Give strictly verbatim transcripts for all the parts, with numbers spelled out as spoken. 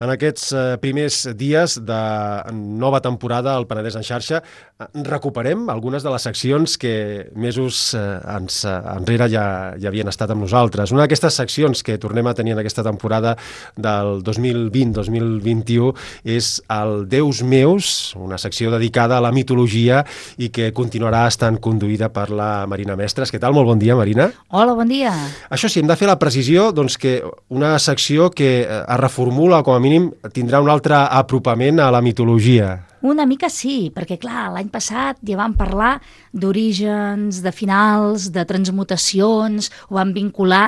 En aquests eh, primers dies de nova temporada al Penedès en xarxa recuperem algunes de les seccions que mesos eh, ens, eh, enrere ja, ja havien estat amb nosaltres. Una d'aquestes seccions que tornem a tenir en aquesta temporada del dos mil vint dos mil vint-i-u és el Déus meus, una secció dedicada a la mitologia i que continuarà estant conduïda per la Marina Mestres. Què tal? Molt bon dia, Marina. Hola, bon dia. Això sí, hem de fer la precisió doncs, que una secció que es reformula, com a mínim tindrà un altre apropament a la mitologia. Una mica sí, perquè clar, l'any passat ja vam parlar d'orígens, de finals, de transmutacions, ho vam vincular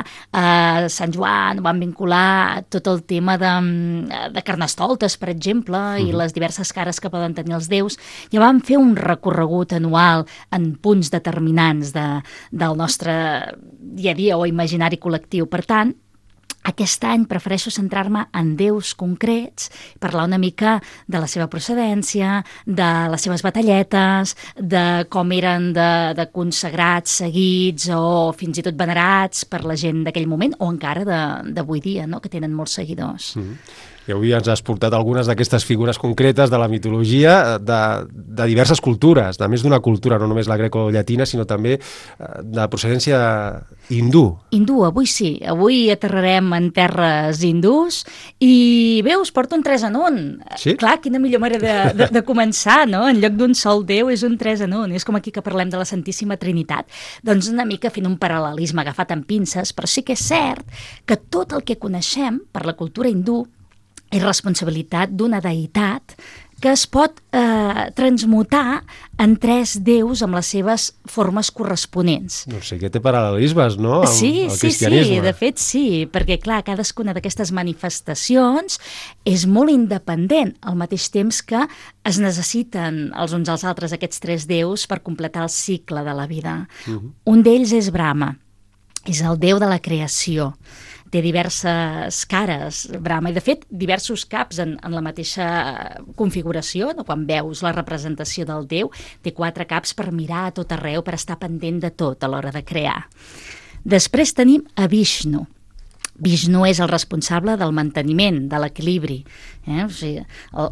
a Sant Joan, ho vam vincular a tot el tema de, de Carnestoltes, per exemple, uh-huh. i les diverses cares que poden tenir els déus. Ja vam fer un recorregut anual en punts determinants de, del nostre dia a dia o imaginari col·lectiu. Per tant, aquest any prefereixo centrar-me en déus concrets, parlar una mica de la seva procedència, de les seves batalletes, de com eren de, de consagrats, seguits o fins i tot venerats per la gent d'aquell moment o encara d'avui dia, no? Que tenen molts seguidors. Mm-hmm. I avui ens has portat algunes d'aquestes figures concretes de la mitologia de, de diverses cultures, de més d'una cultura, no només la greco-llatina, sinó també de procedència hindú. Hindú, avui sí. Avui aterrarem en terres hindús i veus, porto un tres en un. Sí? Clar, quina millor manera de, de, de començar, no? En lloc d'un sol déu és un tres en un. És com aquí que parlem de la Santíssima Trinitat. Doncs una mica fent un paral·lelisme agafat amb pinces, però sí que és cert que tot el que coneixem per la cultura hindú és responsabilitat d'una deïtat que es pot eh, transmutar en tres déus amb les seves formes corresponents. No sé, que té paral·lelismes, no? Amb sí, el sí, sí, de fet sí, perquè clar, cadascuna d'aquestes manifestacions és molt independent, al mateix temps que es necessiten els uns als altres aquests tres déus per completar el cicle de la vida. Uh-huh. Un d'ells és Brahma, és el déu de la creació. Té diverses cares, Brahma, i de fet diversos caps en, en la mateixa configuració, no? Quan veus la representació del déu, té quatre caps per mirar a tot arreu, per estar pendent de tot a l'hora de crear. Després tenim a Vishnu. Vishnu és el responsable del manteniment, de l'equilibri. Eh? O sigui, el,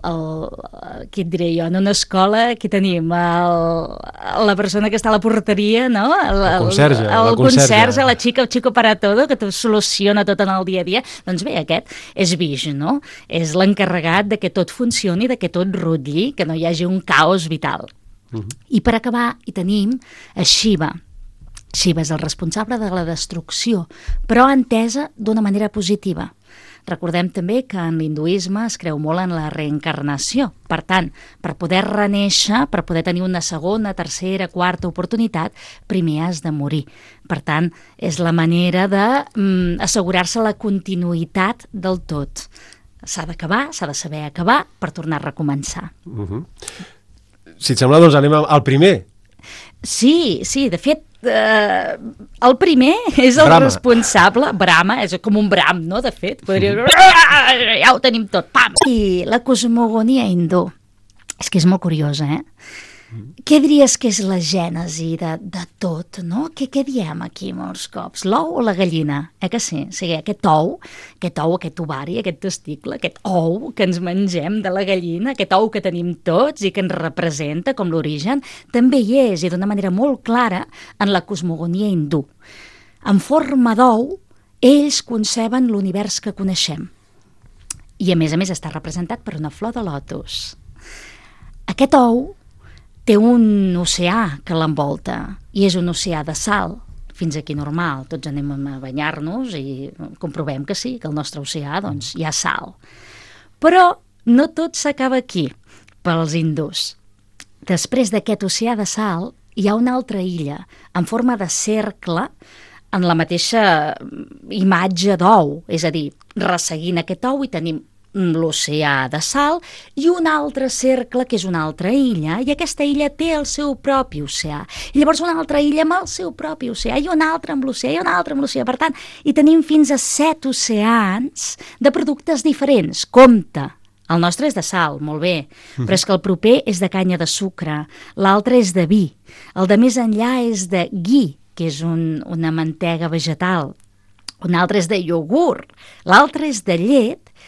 el, què et diré jo? En una escola, aquí tenim el, la persona que està a la porteria, no? El, el conserge, el, el, el conserge, la xica, el xico para todo, que tot soluciona tot en el dia a dia. Doncs bé, aquest és Vishnu, no? És l'encarregat de que tot funcioni, de que tot rutlli, que no hi hagi un caos vital. Uh-huh. I per acabar, hi tenim a Shiva. Shiva és el responsable de la destrucció, però entesa d'una manera positiva. Recordem també que en l'hinduisme es creu molt en la reencarnació. Per tant, per poder renéixer, per poder tenir una segona, tercera, quarta oportunitat, primer has de morir. Per tant, és la manera d'assegurar-se la continuïtat del tot. S'ha d'acabar, s'ha de saber acabar per tornar a recomençar. Uh-huh. Si et sembla, doncs anem al primer. Sí, sí, de fet, eh, el primer és el Brahma. responsable, Brahma, és com un bram, no?, de fet, podria dir, ja ho tenim tot, pam! I la cosmogonia hindú, és que és molt curiosa, eh? Què diries que és la gènesi de, de tot, no? Què, què diem aquí molts cops? L'ou o la gallina? Eh que sí? O sigui, aquest ou, aquest ou, aquest ovari, aquest testicle, aquest ou que ens mengem de la gallina, aquest ou que tenim tots i que ens representa com l'origen, també hi és, i d'una manera molt clara, en la cosmogonia hindú. En forma d'ou, ells conceben l'univers que coneixem. I a més a més està representat per una flor de lotus. Aquest ou té un oceà que l'envolta, i és un oceà de sal, fins aquí normal, tots anem a banyar-nos i comprovem que sí, que al nostre oceà doncs, hi ha sal. Però no tot s'acaba aquí, pels hindús. Després d'aquest oceà de sal, hi ha una altra illa, en forma de cercle, en la mateixa imatge d'ou, és a dir, resseguint aquest ou i tenim l'oceà de sal i un altre cercle que és una altra illa, i aquesta illa té el seu propi oceà, i llavors una altra illa amb el seu propi oceà, i una altra amb l'oceà, i una altra amb l'oceà. Per tant, hi tenim fins a set oceans de productes diferents. Compte, el nostre és de sal, molt bé, mm. però és que el proper és de canya de sucre, l'altre és de vi, el de més enllà és de ghee, que és un, una mantega vegetal, un altre és de iogurt, l'altre és de llet,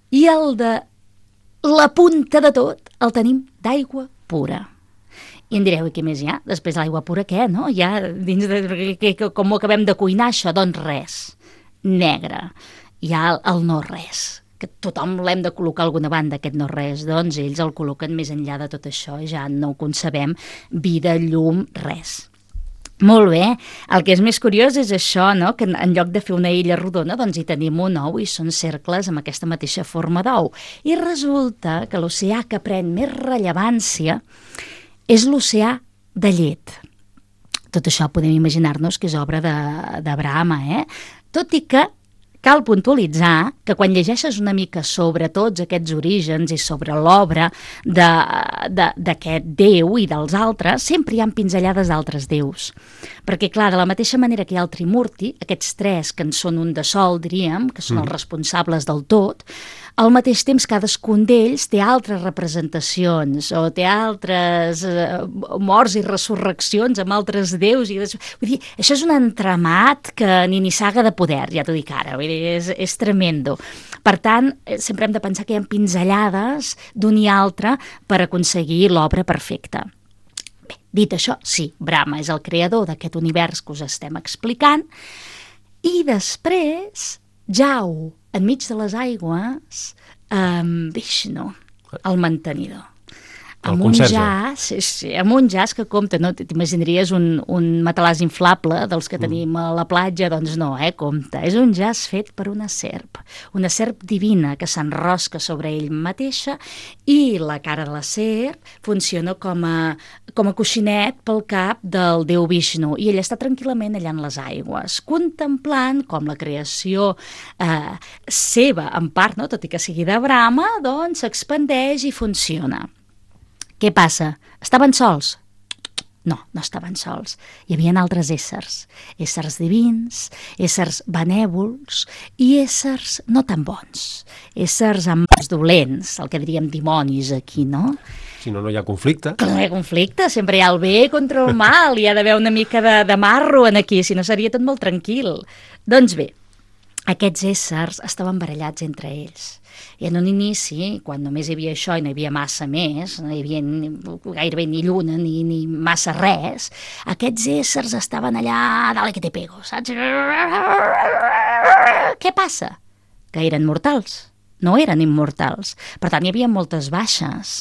I el de la punta de tot el tenim d'aigua pura. I em direu, i què més hi ha? Després de l'aigua pura, què, no? Ja dins de... Que, que, com ho acabem de cuinar, això? Doncs res. Negre. Hi ha el, el no-res, que tothom l'hem de col·locar a alguna banda, aquest no-res. Doncs ells el col·loquen més enllà de tot això, ja no ho concebem. Vida, llum, res. Molt bé. El que és més curiós és això, no? Que en lloc de fer una illa rodona, doncs hi tenim un ou i són cercles amb aquesta mateixa forma d'ou. I resulta que l'oceà que pren més rellevància és l'oceà de llet. Tot això podem imaginar-nos que és obra de, de Brahma, eh? Tot i que cal puntualitzar que quan llegeixes una mica sobre tots aquests orígens i sobre l'obra d'aquest déu i dels altres, sempre hi ha pinzellades d'altres déus. Perquè, clar, de la mateixa manera que hi ha el Trimurti, aquests tres que en són un de sol, diríem, que són els responsables del tot, al mateix temps cadascun d'ells té altres representacions o té altres eh, morts i resurreccions amb altres déus. I des... Vull dir, això és un entramat que ni ni saga de poder, ja t'ho dic ara, vull dir, és, és tremendo. Per tant, sempre hem de pensar que hi ha pinzellades d'un i altre per aconseguir l'obra perfecta. Bé, dit això, sí, Brahma és el creador d'aquest univers que us estem explicant, i després jau enmig de les aigües amb Vishnu, el mantenidor. Amb un jaç, sí, sí, amb un jaç que compta, no? T'imaginaries un, un matalàs inflable dels que tenim a la platja, doncs no, eh, compta. És un jaç fet per una serp, una serp divina que s'enrosca sobre ell mateixa i la cara de la serp funciona com a, com a coixinet pel cap del déu Vishnu i ell està tranquil·lament allà en les aigües, contemplant com la creació eh, seva, en part, no? Tot i que sigui de Brahma, doncs s'expandeix i funciona. Què passa? Estaven sols? No, no estaven sols. Hi havia altres éssers, éssers divins, éssers benèvols i éssers no tan bons, éssers amb mans dolents, el que diríem dimonis aquí, no? Si no, no hi ha conflicte. Que no hi ha conflicte, sempre hi ha el bé contra el mal, hi ha d'haver una mica de, de marro en aquí, si no seria tot molt tranquil. Doncs bé, aquests éssers estaven barallats entre ells. I en un inici, quan només hi havia això i no hi havia massa més, no hi havia ni, gairebé ni lluna ni, ni massa res, aquests éssers estaven allà, dale que te pego, saps? Què passa? Que eren mortals, no eren immortals. Per tant, hi havia moltes baixes.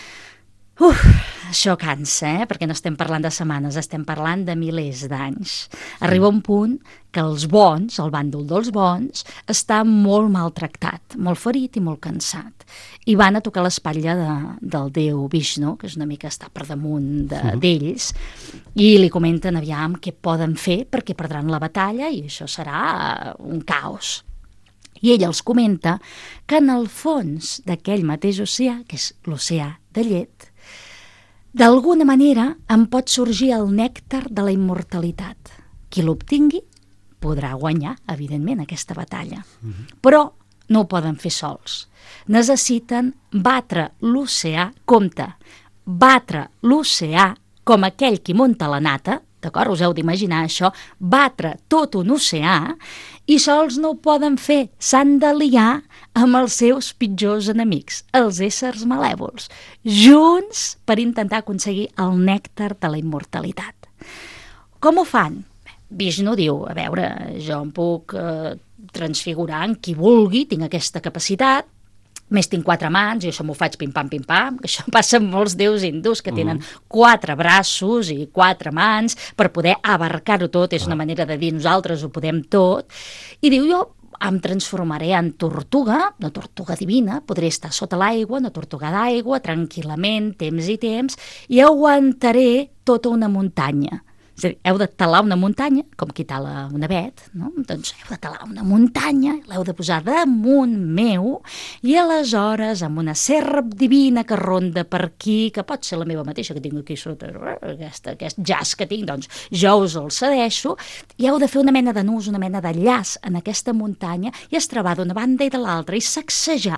Uf, això cansa, eh? Perquè no estem parlant de setmanes, estem parlant de milers d'anys. Arriba un punt que els bons, el bàndol dels bons, està molt maltractat, molt ferit i molt cansat. I van a tocar l'espatlla de, del déu Vishnu, que és una mica està per damunt d'ells, i li comenten aviam què poden fer perquè perdran la batalla i això serà un caos. I ell els comenta que en el fons d'aquell mateix oceà, que és l'oceà de llet, d'alguna manera en pot sorgir el nèctar de la immortalitat. Qui l'obtingui podrà guanyar, evidentment, aquesta batalla. Uh-huh. Però no ho poden fer sols. Necessiten batre l'oceà, compte, batre l'oceà com aquell qui munta la nata, d'acord? Us heu d'imaginar això, batre tot un oceà, i sols no ho poden fer, s'han d'aliar amb els seus pitjors enemics, els éssers malèvols, junts per intentar aconseguir el nèctar de la immortalitat. Com ho fan? Vishnu diu, a veure, jo em puc eh, transfigurar en qui vulgui, tinc aquesta capacitat, més tinc quatre mans, i això m'ho faig pim-pam, pim-pam, que això passa amb molts déus hindús que tenen mm. quatre braços i quatre mans per poder abarcar-ho tot, és una manera de dir nosaltres ho podem tot, i diu jo em transformaré en tortuga, una tortuga divina, podré estar sota l'aigua, una tortuga d'aigua, tranquil·lament, temps i temps, i aguantaré tota una muntanya. És a dir, heu de talar una muntanya, com qui tala un avet, no? Doncs heu de talar una muntanya, l'heu de posar damunt meu, i aleshores amb una serp divina que ronda per aquí, que pot ser la meva mateixa, que tinc aquí sota, aquesta, aquest jaç que tinc, doncs jo us el cedeixo, i heu de fer una mena de nus, una mena de llaç en aquesta muntanya, i estravar d'una banda i de l'altra, i sacsejar.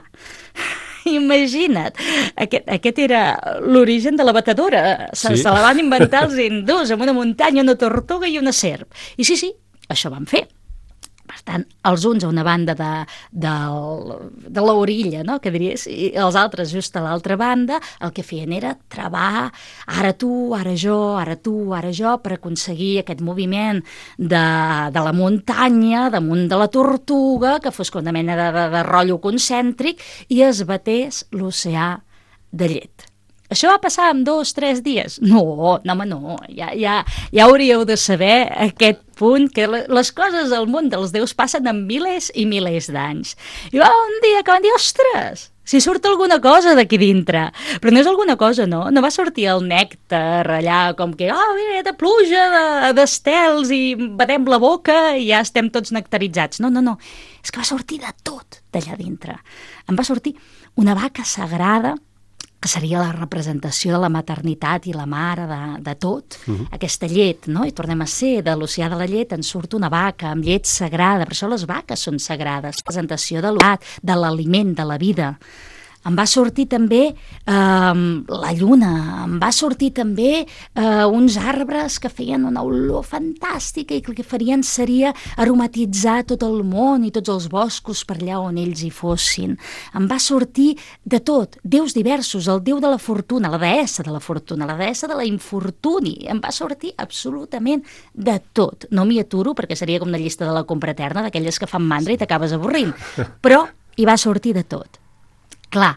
Imagina't, aquest, aquest era l'origen de la batedora, se, sí. se la van inventar els hindús, amb una muntanya, una tortuga i una serp. I sí, sí, això van fer. Per tant, els uns a una banda de, de, de l'orilla, no?, que diries, i els altres just a l'altra banda, el que feien era travar, ara tu, ara jo, ara tu, ara jo, per aconseguir aquest moviment de, de la muntanya, damunt de la tortuga, que fos com una mena de, de, de rotllo concèntric, i es batés l'oceà de llet. Això va passar en dos, tres dies? No, no, home, no. Ja, ja, ja hauríeu de saber aquest punt, que les coses al món dels déus passen en milers i milers d'anys. I va un dia que van dir, ostres, si surt alguna cosa d'aquí dintre. Però no és alguna cosa, no? No va sortir el nèctar allà com que, oh, mira, de pluja, d'estels, i batem la boca i ja estem tots nectaritzats. No, no, no. És que va sortir de tot d'allà dintre. Em va sortir una vaca sagrada, que seria la representació de la maternitat i la mare de, de tot, uh-huh. aquesta llet, no? I tornem a ser, de l'oceà de la llet en surt una vaca amb llet sagrada, per això les vaques són sagrades, representació de l'oceà, de l'aliment, de la vida. Em va sortir també eh, la lluna, em va sortir també eh, uns arbres que feien una olor fantàstica i que el que farien seria aromatitzar tot el món i tots els boscos per allà on ells hi fossin. Em va sortir de tot, déus diversos, el déu de la fortuna, la deessa de la fortuna, la deessa de la infortuni, em va sortir absolutament de tot. No m'hi aturo perquè seria com una llista de la compra eterna, d'aquelles que fan mandra i t'acabes avorrint, però hi va sortir de tot. Clar,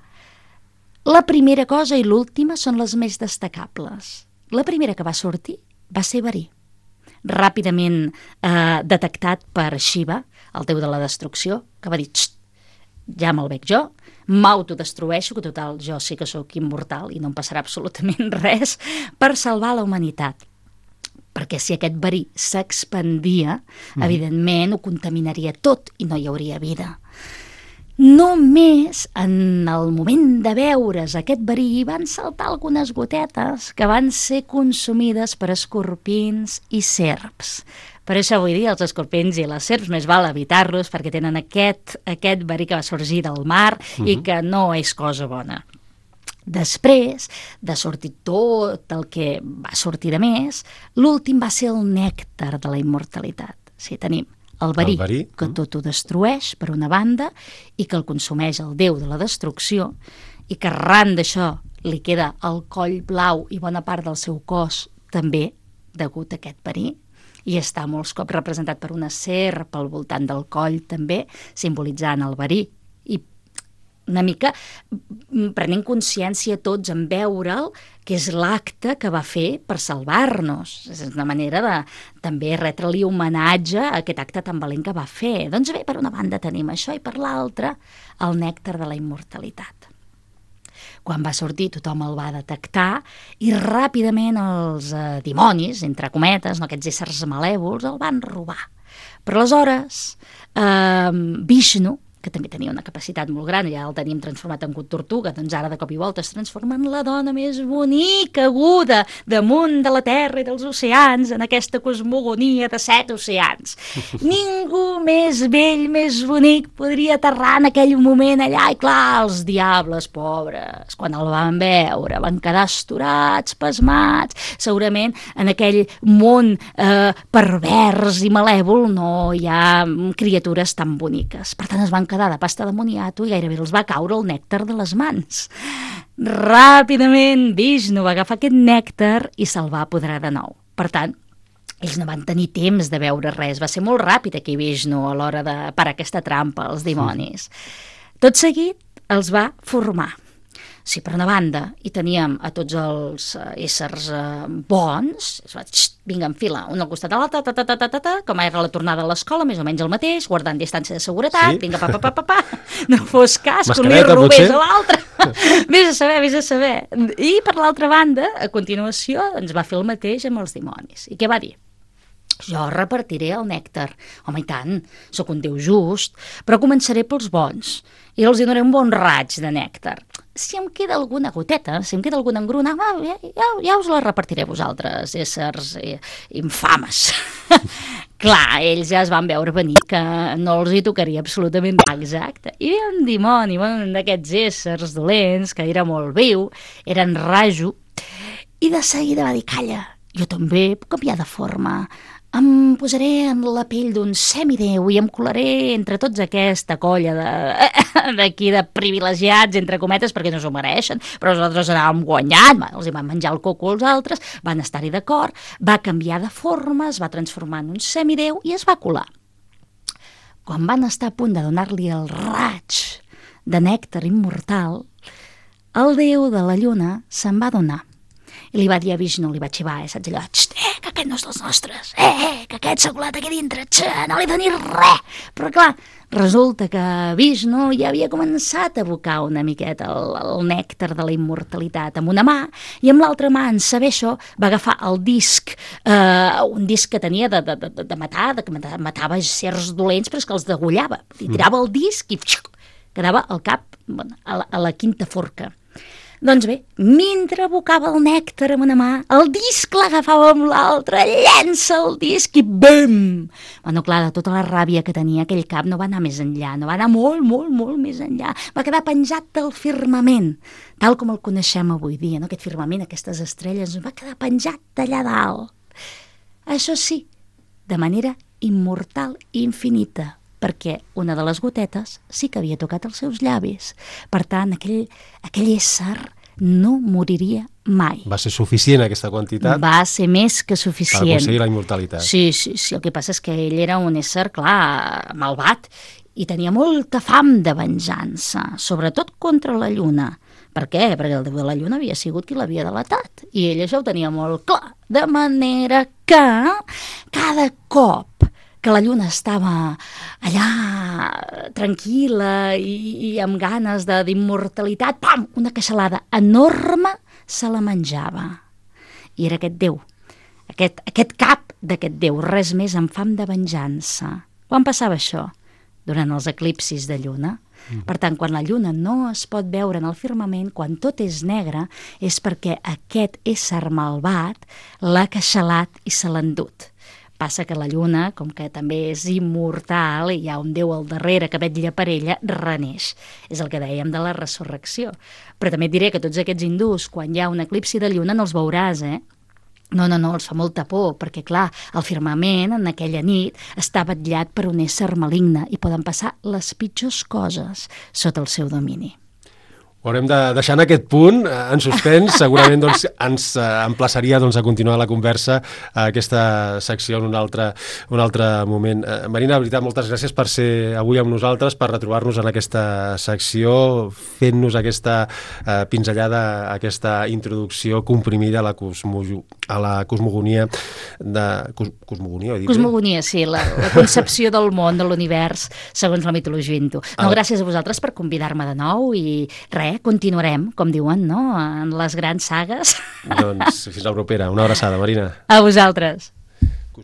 la primera cosa i l'última són les més destacables. La primera que va sortir va ser verí, ràpidament eh, detectat per Shiva, el déu de la destrucció, que va dir, ja me'l veig jo, m'autodestrueixo, que total, jo sí que sóc immortal i no em passarà absolutament res, per salvar la humanitat. Perquè si aquest verí s'expandia, mm. evidentment ho contaminaria tot i no hi hauria vida. Només en el moment de veure's aquest verí van saltar algunes gotetes que van ser consumides per escorpins i serps. Per això vull dir, els escorpins i les serps més val evitar-los perquè tenen aquest, aquest verí que va sorgir del mar uh-huh. i que no és cosa bona. Després de sortir tot el que va sortir de més, l'últim va ser el nèctar de la immortalitat. Sí, tenim el verí, el verí, que tot ho destrueix, per una banda, i que el consumeix el déu de la destrucció, i que arran d'això li queda el coll blau i bona part del seu cos també, degut a aquest verí, i està molts cops representat per una serp al voltant del coll també, simbolitzant el verí, i una mica prenent consciència tots en veure'l, que és l'acte que va fer per salvar-nos. És una manera de també retre-li homenatge a aquest acte tan valent que va fer. Doncs bé, per una banda tenim això i per l'altra el nèctar de la immortalitat. Quan va sortir tothom el va detectar i ràpidament els eh, dimonis, entre cometes, no, aquests éssers malèvols, el van robar. Però aleshores eh, Vishnu, que també tenia una capacitat molt gran, ja el teníem transformat en tortuga, doncs ara de cop i volta es transforma en la dona més bonica, aguda, damunt de la terra i dels oceans, en aquesta cosmogonia de set oceans. Ningú més vell, més bonic, podria aterrar en aquell moment allà, i clar, els diables, pobres, quan el van veure, van quedar astorats, pasmats, segurament en aquell món eh, pervers i malèvol no hi ha criatures tan boniques. Per tant, es van quedar de pasta de moniato i gairebé els va caure el nèctar de les mans. Ràpidament Vishnu va agafar aquest nèctar i se'l va apoderar de nou. Per tant, ells no van tenir temps de veure res. Va ser molt ràpid aquí Vishnu a l'hora de parar aquesta trampa als dimonis. Tot seguit els va formar. Si per una banda hi teníem a tots els éssers eh, bons, es va, xt, vinga, en fila, un al costat de l'altre, ta, ta, ta, ta, ta, ta, com era la tornada a l'escola, més o menys el mateix, guardant distància de seguretat, sí. Vinga, pa, pa, pa, pa, pa, no fos cas, que li robés a l'altre. Vés a saber, vés a saber. I per l'altra banda, a continuació, ens va fer el mateix amb els dimonis. I què va dir? Jo repartiré el nèctar. Home, i tant, sóc un déu just, però començaré pels bons i els donaré un bon raig de nèctar. Si em queda alguna goteta, si em queda alguna engruna, ja, ja, ja us la repartiré a vosaltres, éssers eh, infames. Clar, ells ja es van veure venir que no els hi tocaria absolutament exacte. I hi havia un dimoni, un d'aquests éssers dolents, que era molt viu, era en Raju, i de seguida va dir, calla, jo també puc canviar de forma. em posaré en la pell d'un semideu i em colaré entre tots aquesta colla de d'aquí de privilegiats, entre cometes, perquè no s'ho mereixen, però nosaltres anàvem guanyant, els hi van menjar el coco als altres, van estar-hi d'acord, va canviar de forma, es va transformar en un semideu i es va colar. Quan van estar a punt de donar-li el raig de nèctar immortal, el déu de la lluna se'n va donar. I li va dir a Vishnu, li va xivar, eh, saps allò, eh, que aquest no és dels nostres, eh, eh, que aquest s'ha colat aquí dintre, xe, no li donis res. Però clar, resulta que Vishnu ja havia començat a abocar una miqueta el, el nèctar de la immortalitat amb una mà, i amb l'altra mà, en saber això, va agafar el disc, eh, un disc que tenia de, de, de, de matar, de, que matava éssers dolents, però és que els degollava. I tirava el disc i pxiu, quedava al cap, bueno, a, la, a la quinta forca. Doncs bé, mentre abocava el nèctar amb una mà, el disc l'agafava amb l'altra, llença el disc i bum! Bueno, clar, de tota la ràbia que tenia, aquell cap no va anar més enllà, no va anar molt, molt, molt més enllà. Va quedar penjat del firmament, tal com el coneixem avui dia, no? Aquest firmament, aquestes estrelles, va quedar penjat d'allà dalt. Això sí, de manera immortal i infinita, perquè una de les gotetes sí que havia tocat els seus llavis. Per tant, aquell, aquell ésser no moriria mai. Va ser suficient aquesta quantitat? Va ser més que suficient. Per aconseguir la immortalitat. Sí, sí, sí. El que passa és que ell era un ésser, clar, malvat, i tenia molta fam de venjança, sobretot contra la lluna. Per què? Perquè el déu de la lluna havia sigut qui l'havia delatat. I ell això ho tenia molt clar. De manera que cada cop que la lluna estava allà tranquil·la i, i amb ganes d'immortalitat, pam, una queixalada enorme se la menjava. I era aquest déu, aquest, aquest cap d'aquest déu, res més amb fam de venjança. Quan passava això? Durant els eclipsis de lluna. Mm. Per tant, quan la lluna no es pot veure en el firmament, quan tot és negre, és perquè aquest ésser malvat l'ha queixalat i se l'ha endut. Passa que la lluna, com que també és immortal i hi ha un déu al darrere que vetlla per ella, reneix. És el que dèiem de la resurrecció. Però també et diré que tots aquests hindús, quan hi ha un eclipsi de lluna, no els veuràs, eh? No, no, no, els fa molta por, perquè, clar, el firmament en aquella nit està vetllat per un ésser maligne i poden passar les pitjors coses sota el seu domini. Ho haurem de deixar en aquest punt, en suspens, segurament doncs, ens emplaçaria doncs, a continuar la conversa a aquesta secció en un altre, un altre moment. Marina, de veritat, moltes gràcies per ser avui amb nosaltres, per retrobar-nos en aquesta secció, fent-nos aquesta eh, pinzellada, aquesta introducció comprimida a la, cosmo, a la cosmogonia de... Cos, cosmogonia, he dit Cosmogonia, bé? Sí, la, la concepció del món, de l'univers, segons la mitologia hindú. No, gràcies a vosaltres per convidar-me de nou i res, continuarem, com diuen, no?, en les grans sagues. Doncs fins la propera. Una abraçada, Marina. A vosaltres.